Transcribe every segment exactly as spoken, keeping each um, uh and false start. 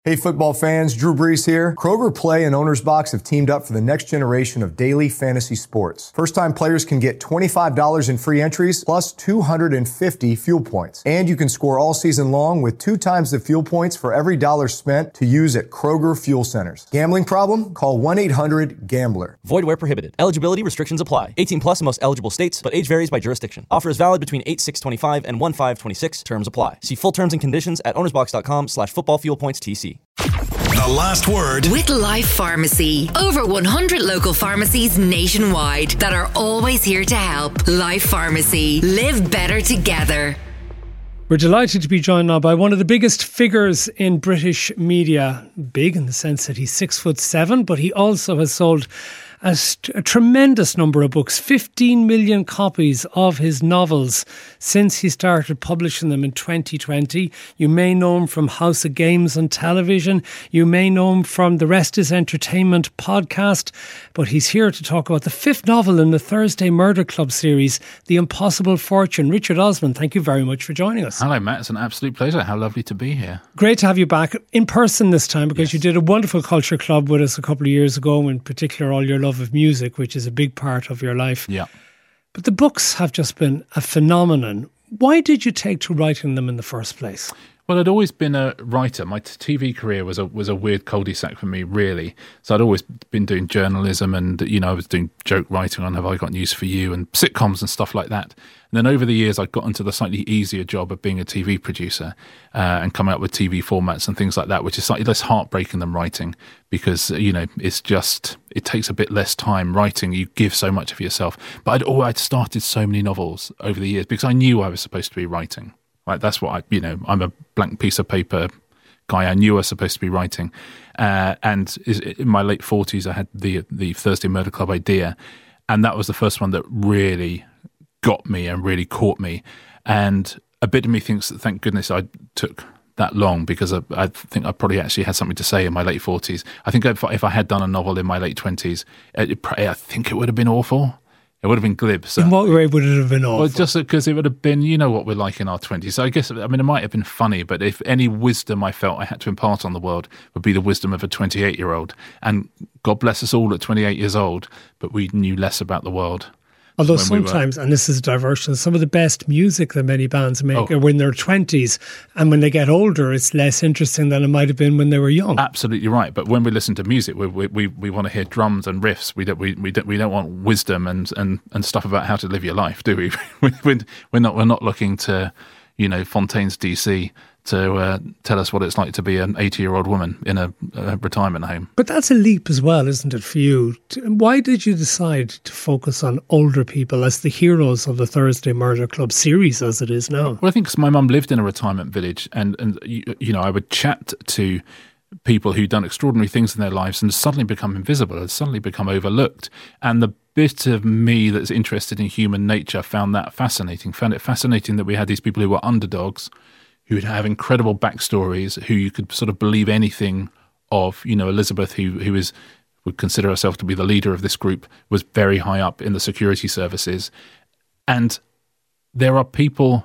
Hey football fans, Drew Brees here. Kroger Play and Owner's Box have teamed up for the next generation of daily fantasy sports. First-time players can get twenty-five dollars in free entries plus two hundred fifty fuel points. And you can score all season long with two times the fuel points for every dollar spent to use at Kroger Fuel Centers. Gambling problem? Call one eight hundred gambler. Void where prohibited. Eligibility restrictions apply. eighteen plus in most eligible states, but age varies by jurisdiction. Offer is valid between eight six twenty-five and one five twenty-six. Terms apply. See full terms and conditions at ownersbox.com slash football fuel points TC. The last word with Life Pharmacy. Over one hundred local pharmacies nationwide that are always here to help. Life Pharmacy. Live better together. We're delighted to be joined now by one of the biggest figures in British media. Big in the sense that he's six foot seven, but he also has sold a, st- a tremendous number of books, fifteen million copies of his novels since he started publishing them in twenty twenty. You may know him from House of Games on television. You may know him from the Rest is Entertainment podcast. But he's here to talk about the fifth novel in the Thursday Murder Club series, The Impossible Fortune. Richard Osman, thank you very much for joining us. Hello, Matt. It's an absolute pleasure. How lovely to be here. Great to have you back in person this time, because Yes. you did a wonderful culture club with us a couple of years ago, in particular all your love of music, which is a big part of your life. Yeah. But the books have just been a phenomenon. Why did you take to writing them in the first place? Well, I'd always been a writer. My T V career was a was a weird cul-de-sac for me, really. So I'd always been doing journalism, and you know, I was doing joke writing on Have I Got News for You and sitcoms and stuff like that. And then over the years, I got into the slightly easier job of being a T V producer uh, and coming up with T V formats and things like that, which is slightly less heartbreaking than writing, because you know it's just it takes a bit less time. Writing, you give so much of yourself. But I'd oh, I'd started so many novels over the years because I knew I was supposed to be writing. Like that's what I, you know, I'm a blank piece of paper guy. I knew I was supposed to be writing. Uh, and in my late forties, I had the the Thursday Murder Club idea. And that was the first one that really got me and really caught me. And a bit of me thinks that thank goodness I took that long, because I, I think I probably actually had something to say in my late forties. I think if, if I had done a novel in my late twenties, it, I think it would have been awful. It would have been glib. So. In what way would it have been awful? Well, just because it would have been, you know what we're like in our twenties. So I guess, I mean, it might have been funny, but if any wisdom I felt I had to impart on the world would be the wisdom of a twenty-eight-year-old. And God bless us all at twenty-eight years old, but we knew less about the world. Although when we were- sometimes, and this is a diversion, some of the best music that many bands make Oh. are when they're twenties, and when they get older, it's less interesting than it might have been when they were young. Absolutely right. But when we listen to music, we we, we, we want to hear drums and riffs. We don't we, we don't we don't want wisdom and, and, and stuff about how to live your life, do we? we're we're not we're not looking to, you know, Fontaine's D C to uh, tell us what it's like to be an eighty-year-old woman in a, a retirement home. But that's a leap as well, isn't it, for you? T- Why did you decide to focus on older people as the heroes of the Thursday Murder Club series as it is now? Well, I think 'cause my mum lived in a retirement village, and and you, you know I would chat to people who'd done extraordinary things in their lives and suddenly become invisible, and suddenly become overlooked. And the bit of me that's interested in human nature found that fascinating. Found it fascinating that we had these people who were underdogs, who would have incredible backstories, who you could sort of believe anything of. You know, Elizabeth, who who is would consider herself to be the leader of this group, was very high up in the security services. And there are people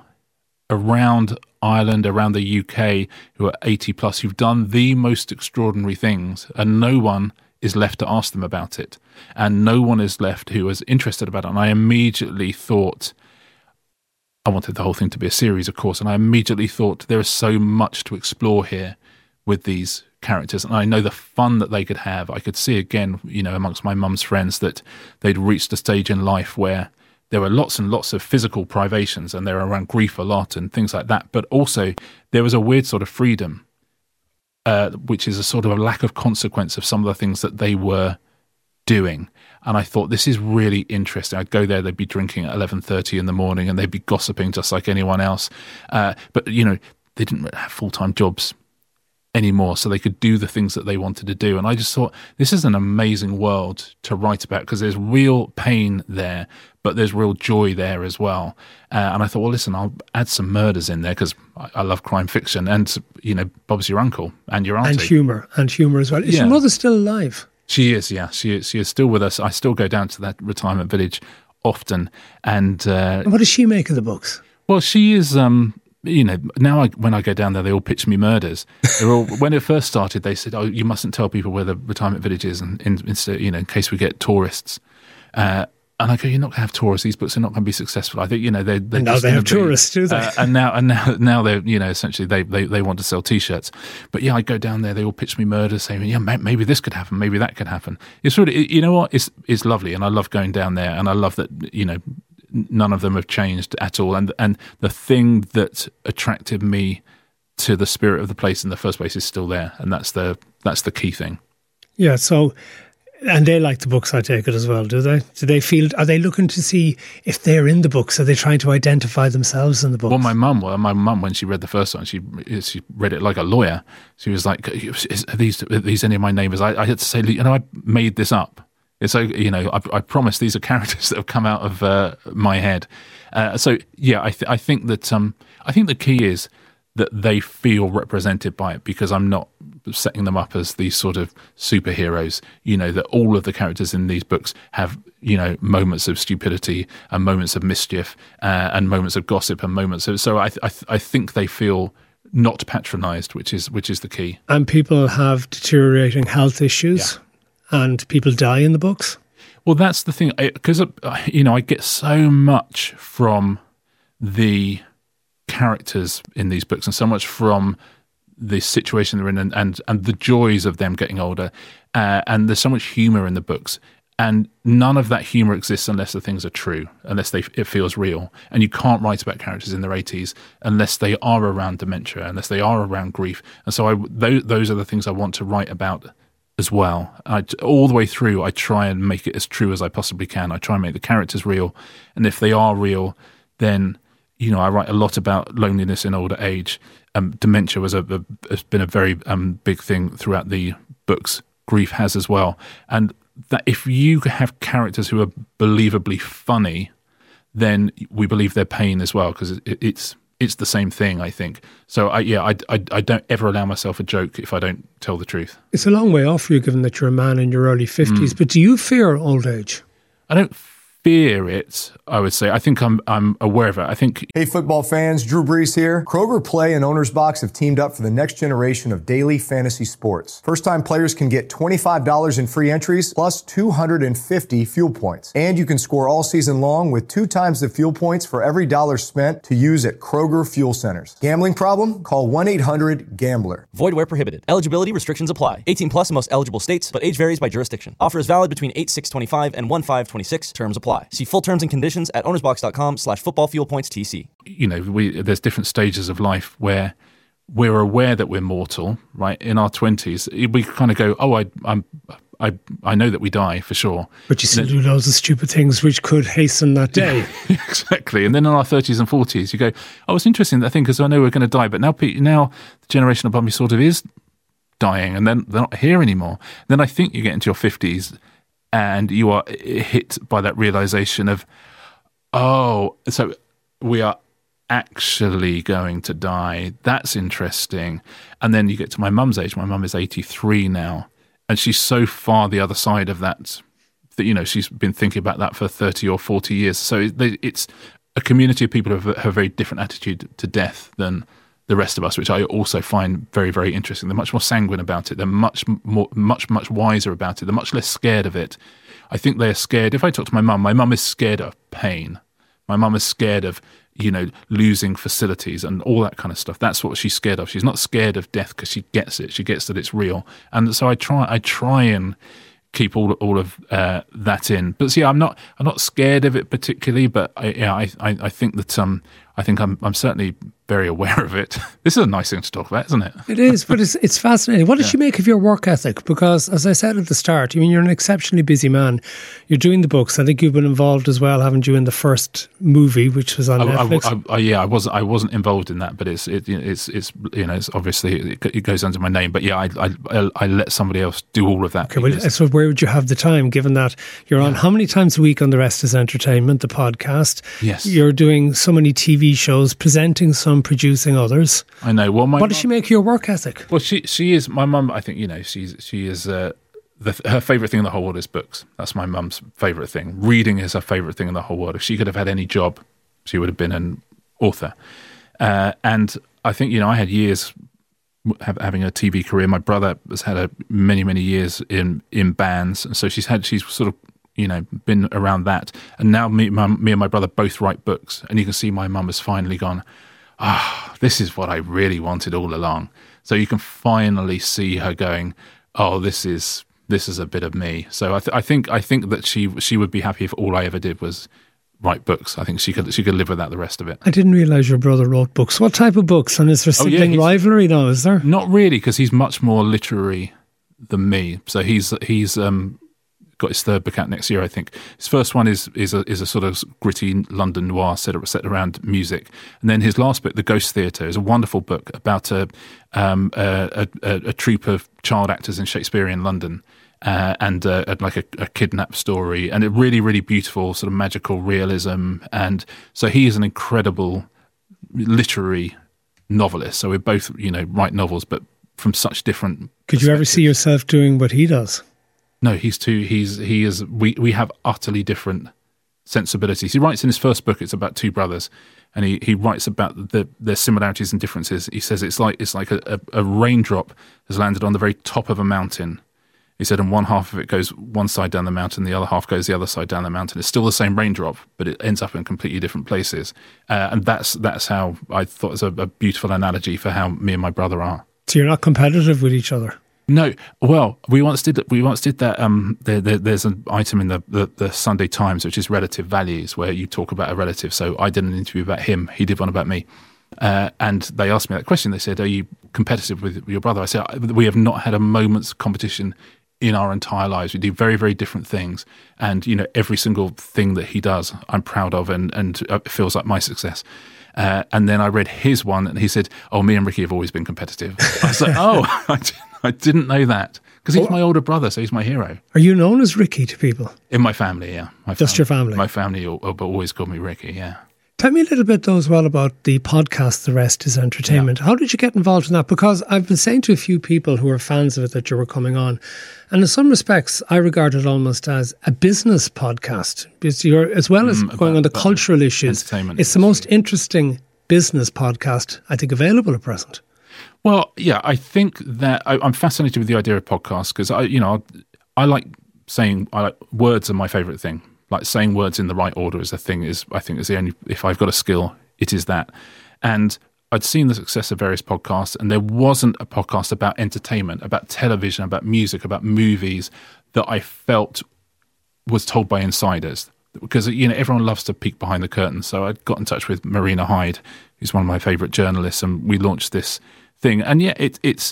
around Ireland, around the U K, who are eighty plus, who've done the most extraordinary things, and no one is left to ask them about it. And no one is left who is interested about it. And I immediately thought, I wanted the whole thing to be a series, of course, and I immediately thought there is so much to explore here with these characters, and I know the fun that they could have. I could see again, you know, amongst my mum's friends, that they'd reached a stage in life where there were lots and lots of physical privations, and they were around grief a lot and things like that, but also there was a weird sort of freedom, uh, which is a sort of a lack of consequence of some of the things that they were doing. And I thought, this is really interesting. I'd go there, they'd be drinking at eleven thirty in the morning, and they'd be gossiping just like anyone else. Uh, but, you know, they didn't have full-time jobs anymore, so they could do the things that they wanted to do. And I just thought, this is an amazing world to write about, because there's real pain there, but there's real joy there as well. Uh, and I thought, well, listen, I'll add some murders in there, because I, I love crime fiction. And, you know, Bob's your uncle and your auntie. And humour, and humour as well. Is Yeah. your mother still alive? She is, yeah. She is, she is still with us. I still go down to that retirement village often. And, uh, And what does she make of the books? well, she is, um, you know, now I, when I go down there, they all pitch me murders. They're all, when it first started, they said, "Oh, you mustn't tell people where the retirement village is, and in, in, you know, in case we get tourists." Uh, and I go, "You're not going to have tourists. These books are not going to be successful." I think, you know, they they now they have be, tourists, do they? Uh, and now and now now they're, you know, essentially they, they they want to sell T-shirts. But yeah, I go down there, they all pitch me murders, saying, "Yeah, maybe this could happen, maybe that could happen." It's really, you know what, it's it's lovely, and I love going down there, and I love that, you know, none of them have changed at all. And and the thing that attracted me to the spirit of the place in the first place is still there, and that's the that's the key thing. Yeah. So, and they like the books, I take it as well, do they? Do they feel? Are they looking to see if they're in the books? Are they trying to identify themselves in the books? Well, my mum, well, my mum, when she read the first one, she she read it like a lawyer. She was like, "Is, are these are these any of my neighbours?" I, I had to say, "You know, I made this up." So, you know, I, I promise these are characters that have come out of uh, my head. Uh, so, yeah, I, th- I think that um, I think the key is that they feel represented by it, because I'm not setting them up as these sort of superheroes. You know, that all of the characters in these books have, you know, moments of stupidity and moments of mischief uh, and moments of gossip and moments of. So, I th- I, th- I think they feel not patronised, which is which is the key. And people have deteriorating health issues. Yeah. And people die in the books? Well, that's the thing, because, you know, I get so much from the characters in these books and so much from the situation they're in and, and, and the joys of them getting older. Uh, and there's so much humour in the books. And none of that humour exists unless the things are true, unless they, it feels real. And you can't write about characters in their eighties unless they are around dementia, unless they are around grief. And so I, those, those are the things I want to write about as well. I, all the way through, I try and make it as true as I possibly can. I try and make the characters real. And if they are real, then, you know, I write a lot about loneliness in older age. Um, dementia was a, a, has been a very um, big thing throughout the books. Grief has as well. And that if you have characters who are believably funny, then we believe their pain as well, because it, it's it's the same thing, I think. So, I, yeah, I, I, I don't ever allow myself a joke if I don't tell the truth. It's a long way off for you, given that you're a man in your early fifties. Mm. But do you fear old age? I don't fear it, I would say. I think I'm I'm aware of it. I think... Hey, football fans, Drew Brees here. Kroger Play and Owner's Box have teamed up for the next generation of daily fantasy sports. First-time players can get twenty-five dollars in free entries plus two hundred fifty fuel points. And you can score all season long with two times the fuel points for every dollar spent to use at Kroger Fuel Centers. Gambling problem? Call one eight hundred gambler. Void where prohibited. Eligibility restrictions apply. eighteen plus in most eligible states, but age varies by jurisdiction. Offer is valid between eight six twenty-five and one five twenty-six. Terms apply. See full terms and conditions at ownersbox.com slash football fuel points TC. You know, we, there's different stages of life where we're aware that we're mortal, right? In our twenties, we kind of go, oh, I, I'm, I, I know that we die for sure. But you still then, do loads of stupid things which could hasten that day. Yeah, exactly. And then in our thirties and forties, you go, oh, it's interesting, that thing, because I know we're going to die, but now, now the generation above me sort of is dying, and then they're not here anymore. Then I think you get into your fifties and you are hit by that realization of, oh, so we are actually going to die. That's interesting. And then you get to my mum's age. My mum is eighty-three now, and she's so far the other side of that that, you know, she's been thinking about that for thirty or forty years. So it's a community of people who have a very different attitude to death than the rest of us, which I also find very, very interesting. They're much more sanguine about it. They're much more, much, much wiser about it. They're much less scared of it. I think they're scared. If I talk to my mum, my mum is scared of pain. My mum is scared of, you know, losing facilities and all that kind of stuff. That's what she's scared of. She's not scared of death because she gets it. She gets that it's real. And so I try, I try and keep all all of uh, that in. But see, I'm not, I'm not scared of it particularly. But I, yeah, I, I, I think that um, I think I'm, I'm certainly very aware of it. This is a nice thing to talk about, isn't it? It is, but it's it's fascinating. What does yeah. she make of your work ethic? Because, as I said at the start, I mean, you're an exceptionally busy man. You're doing the books. I think you've been involved as well, haven't you, in the first movie, which was on I, Netflix? I, I, I, yeah, I wasn't. I wasn't involved in that, but it's it, it's it's you know, it's obviously it, it goes under my name. But yeah, I, I I let somebody else do all of that. Okay, well, so where would you have the time, given that you're on yeah. how many times a week on The Rest is Entertainment, the podcast? Yes, you're doing so many T V shows, presenting some, producing others. I know. Well, my what does she make of your work ethic? Well, she she is my mum. I think, you know, she's she is uh, the, her favourite thing in the whole world is books. That's my mum's favourite thing. Reading is her favourite thing in the whole world. If she could have had any job, she would have been an author. Uh, and I think, you know, I had years have, having a T V career. My brother has had a many, many years in, in bands. And so she's had, she's sort of, you know, been around that. And now me, my, me and my brother both write books. And you can see my mum has finally gone, ah, oh, this is what I really wanted all along. So you can finally see her going, oh, this is this is a bit of me. So I, th- I think I think that she she would be happy if all I ever did was write books. I think she could she could live with that the rest of it. I didn't realise your brother wrote books. What type of books? And is there sibling oh, yeah, rivalry now? Is there? Not really, because he's much more literary than me. So he's he's um, got his third book out next year, I think. His first one is is a, is a sort of gritty London noir set set around music, and then his last book, The Ghost Theatre, is a wonderful book about a um, a, a, a troupe of child actors in Shakespearean London. Uh, and uh, like a, a kidnap story, and a really, really beautiful sort of magical realism. And so he is an incredible literary novelist. So we both, you know, write novels, but from such different. Could you ever see yourself doing what he does? No, he's too. He's he is. We we have utterly different sensibilities. He writes in his first book. It's about two brothers, and he, he writes about the their similarities and differences. He says it's like it's like a, a, a raindrop has landed on the very top of a mountain. He said, and one half of it goes one side down the mountain, the other half goes the other side down the mountain. It's still the same raindrop, but it ends up in completely different places. Uh, and that's that's how I thought it was a, a beautiful analogy for how me and my brother are. So you're not competitive with each other? No. Well, we once did we once did that. Um, there, there, there's an item in the, the, the Sunday Times which is relative values, where you talk about a relative. So I did an interview about him. He did one about me. Uh, and they asked me that question. They said, "Are you competitive with your brother?" I said, "We have not had a moment's competition in our entire lives. We do very, very different things. And, you know, every single thing that he does, I'm proud of, and, and it feels like my success." Uh, and then I read his one, and he said, "Oh, me and Ricky have always been competitive." I was like, oh, I, I didn't know that. Because he's my older brother, so he's my hero. Are you known as Ricky to people? In my family, yeah. My Just family, your family? My family always called me Ricky, yeah. Tell me a little bit, though, as well about the podcast, The Rest is Entertainment. Yeah. How did you get involved in that? Because I've been saying to a few people who are fans of it that you were coming on, and in some respects, I regard it almost as a business podcast. Because you're, as well as mm, going about, on the cultural issues, it's the most interesting business podcast, I think, available at present. Well, yeah, I think that I, I'm fascinated with the idea of podcasts because, I, you know, I like saying I like, words are my favourite thing. Like saying words in the right order is the thing. Is I think is the only. If I've got a skill, it is that. And I'd seen the success of various podcasts, and there wasn't a podcast about entertainment, about television, about music, about movies that I felt was told by insiders. Because, you know, everyone loves to peek behind the curtain. So I got in touch with Marina Hyde, who's one of my favourite journalists, and we launched this thing. And yeah, it it's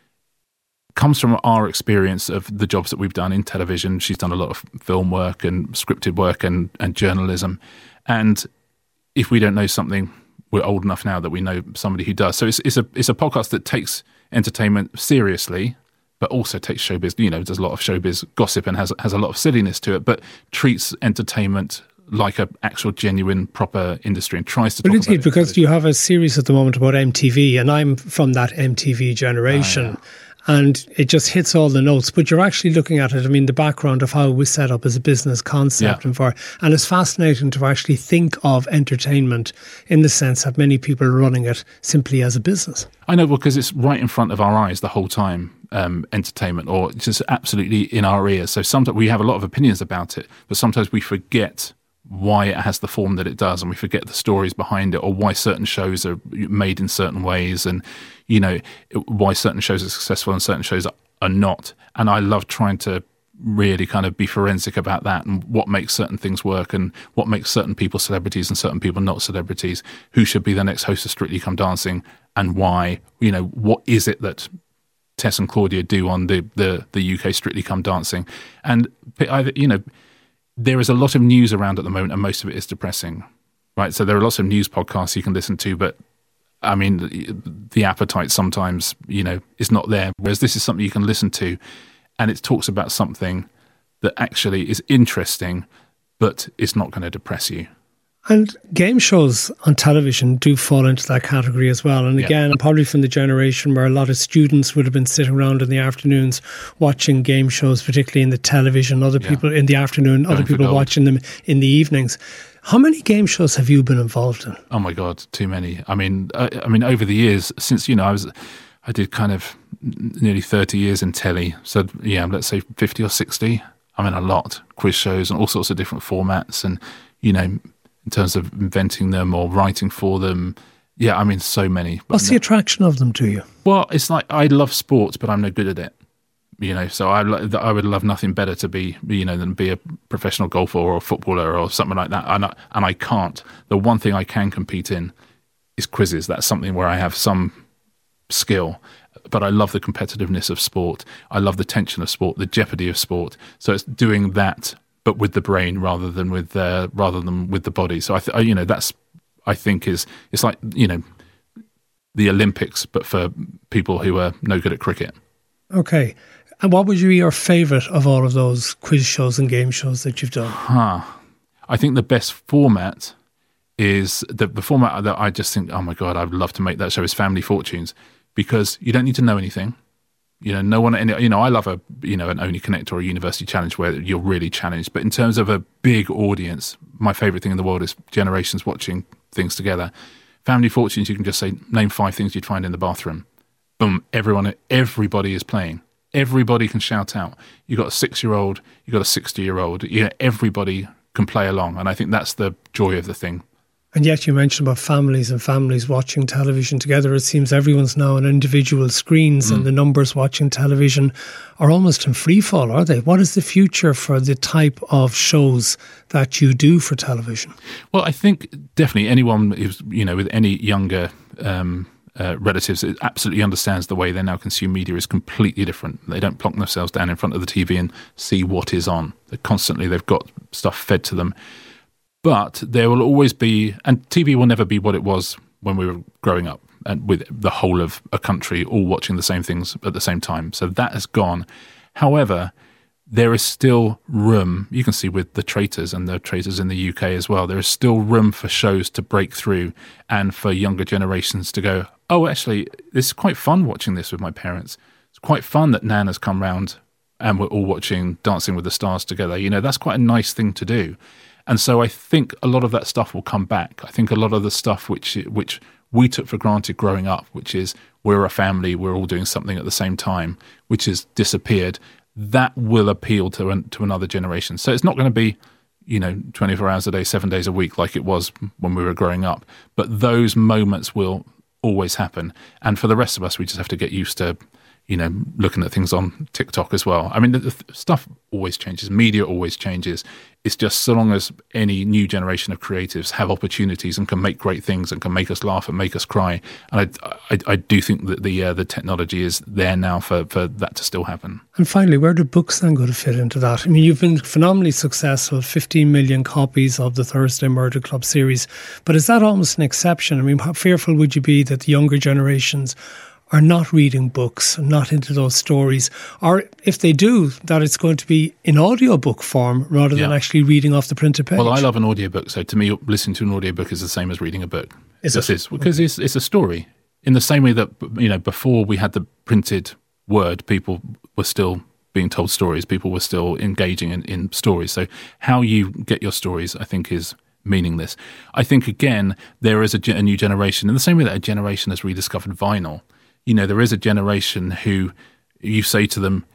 comes from our experience of the jobs that we've done in television. She's done a lot of film work and scripted work and, and journalism. And if we don't know something, we're old enough now that we know somebody who does. So it's it's a it's a podcast that takes entertainment seriously, but also takes showbiz, you know, does a lot of showbiz gossip and has has a lot of silliness to it, but treats entertainment like a actual genuine proper industry and tries to talk but indeed, about it. Because you have a series at the moment about M T V, and I'm from that M T V generation. Oh, yeah. And it just hits all the notes, but you're actually looking at it. I mean, the background of how it was set up as a business concept, yeah. and for, and it's fascinating to actually think of entertainment in the sense that many people are running it simply as a business. I know, because it's right in front of our eyes the whole time. Um, entertainment, or just absolutely in our ears. So sometimes we have a lot of opinions about it, but sometimes we forget why it has the form that it does, and we forget the stories behind it, or why certain shows are made in certain ways, and you know why certain shows are successful and certain shows are not. And I love trying to really kind of be forensic about that, and what makes certain things work, and what makes certain people celebrities and certain people not celebrities. Who should be the next host of Strictly Come Dancing, and why? You know, what is it that Tess and Claudia do on the, the, the U K Strictly Come Dancing? And I, you know, there is a lot of news around at the moment, and most of it is depressing, right? So there are lots of news podcasts you can listen to, but I mean, the, the appetite sometimes, you know, is not there. Whereas this is something you can listen to, and it talks about something that actually is interesting, but it's not going to depress you. And game shows on television do fall into that category as well. And again, yeah. probably from the generation where a lot of students would have been sitting around in the afternoons watching game shows, particularly in the television, other yeah. people in the afternoon, Going other people watching them in the evenings. How many game shows have you been involved in? Oh my God, too many. I mean, I, I mean, over the years, since, you know, I was, I did kind of nearly thirty years in telly. So yeah, let's say fifty or sixty. I mean, a lot. Quiz shows and all sorts of different formats and, you know, in terms of inventing them or writing for them. Yeah, I mean, so many. What's the attraction of them to you? Well, it's like I love sports, but I'm no good at it. You know, so I I would love nothing better to be, you know, than be a professional golfer or a footballer or something like that. And I, and I can't. The one thing I can compete in is quizzes. That's something where I have some skill. But I love the competitiveness of sport. I love the tension of sport, the jeopardy of sport. So it's doing that, but with the brain rather than with uh, rather than with the body. So I, th- you know, that's I think is it's like, you know, the Olympics, but for people who are no good at cricket. Okay, and what would be your favourite of all of those quiz shows and game shows that you've done? Huh. I think the best format is the the format that I just think, oh my God, I'd love to make that show is Family Fortunes, because you don't need to know anything. You know, no one, you know, I love a, you know, an Only Connect or a University Challenge where you're really challenged. But in terms of a big audience, my favourite thing in the world is generations watching things together. Family Fortunes, you can just say, name five things you'd find in the bathroom. Boom, everyone, everybody is playing. Everybody can shout out. You've got a six-year-old, you've got a sixty-year-old. You know, everybody can play along. And I think that's the joy of the thing. And yet you mentioned about families and families watching television together. It seems everyone's now on individual screens mm. and the numbers watching television are almost in free fall, are they? What is the future for the type of shows that you do for television? Well, I think definitely anyone who's, you know, with any younger um, uh, relatives absolutely understands the way they now consume media is completely different. They don't plonk themselves down in front of the T V and see what is on. They're constantly, they've got stuff fed to them. But there will always be, and T V will never be what it was when we were growing up, and with the whole of a country all watching the same things at the same time. So that has gone. However, there is still room, you can see with The Traitors and The Traitors in the U K as well, there is still room for shows to break through and for younger generations to go, oh, actually, it's quite fun watching this with my parents. It's quite fun that Nan has come round and we're all watching Dancing with the Stars together. You know, that's quite a nice thing to do. And so I think a lot of that stuff will come back. I think a lot of the stuff which which we took for granted growing up, which is we're a family, we're all doing something at the same time, which has disappeared, that will appeal to an, to another generation. So it's not going to be, you know, twenty-four hours a day, seven days a week like it was when we were growing up. But those moments will always happen. And for the rest of us, we just have to get used to, you know, looking at things on TikTok as well. I mean, the, the stuff always changes. Media always changes. It's just so long as any new generation of creatives have opportunities and can make great things and can make us laugh and make us cry. And I, I, I do think that the uh, the technology is there now for, for that to still happen. And finally, where do books then go to fit into that? I mean, you've been phenomenally successful, fifteen million copies of the Thursday Murder Club series. But is that almost an exception? I mean, how fearful would you be that the younger generations are not reading books, not into those stories, or if they do, that it's going to be in audiobook form rather than yeah. actually reading off the printed page? Well, I love an audiobook, so to me, listening to an audiobook is the same as reading a book. Is it? Is, because okay. it's, it's a story. In the same way that, you know, before we had the printed word, people were still being told stories, people were still engaging in, in stories. So how you get your stories, I think, is meaningless. I think, again, there is a, a new generation, in the same way that a generation has rediscovered vinyl. You know, there is a generation who you say to them,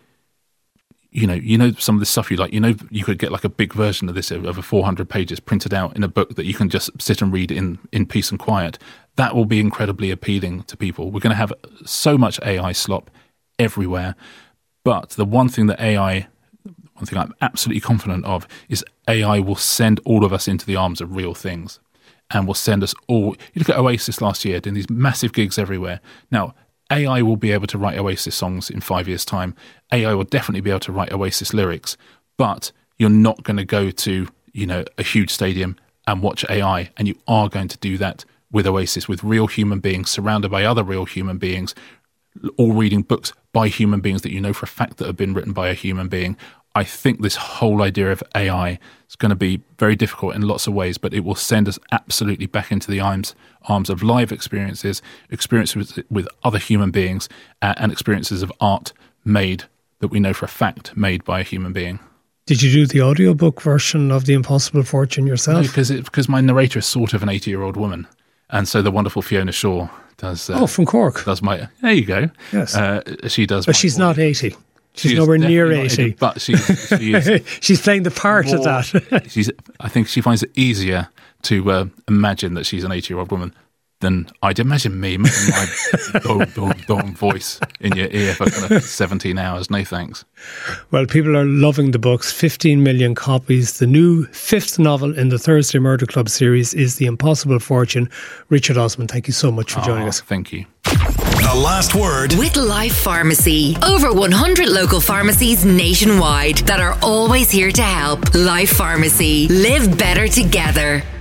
you know, you know some of the stuff you like, you know, you could get like a big version of this over four hundred pages printed out in a book that you can just sit and read in, in peace and quiet. That will be incredibly appealing to people. We're going to have so much A I slop everywhere. But the one thing that A I, one thing I'm absolutely confident of is A I will send all of us into the arms of real things and will send us all. You look at Oasis last year doing these massive gigs everywhere. Now, A I will be able to write Oasis songs in five years' time. A I will definitely be able to write Oasis lyrics, but you're not going to go to, you know, a huge stadium and watch A I, and you are going to do that with Oasis, with real human beings surrounded by other real human beings, all reading books by human beings that you know for a fact that have been written by a human being. I think this whole idea of A I is going to be very difficult in lots of ways, but it will send us absolutely back into the arms arms of live experiences, experiences with, with other human beings, uh, and experiences of art made, that we know for a fact, made by a human being. Did you do the audiobook version of The Impossible Fortune yourself? No, because it, because my narrator is sort of an eighty-year-old woman, and so the wonderful Fiona Shaw does. Uh, oh, from Cork. Does my? There you go. Yes. Uh, she does. But she's not eighty. She's she nowhere near eighty. eighty. But she, she is. She's playing the part more, of that. she's. I think she finds it easier to uh, imagine that she's an eighty-year-old woman than I'd imagine me, imagine my dom, dom, dom voice in your ear for kind of seventeen hours. No thanks. Well, people are loving the books. fifteen million copies. The new fifth novel in the Thursday Murder Club series is The Impossible Fortune. Richard Osman, thank you so much for joining oh, us. Thank you. The last word with Life Pharmacy. Over one hundred local pharmacies nationwide that are always here to help. Life Pharmacy. Live better together.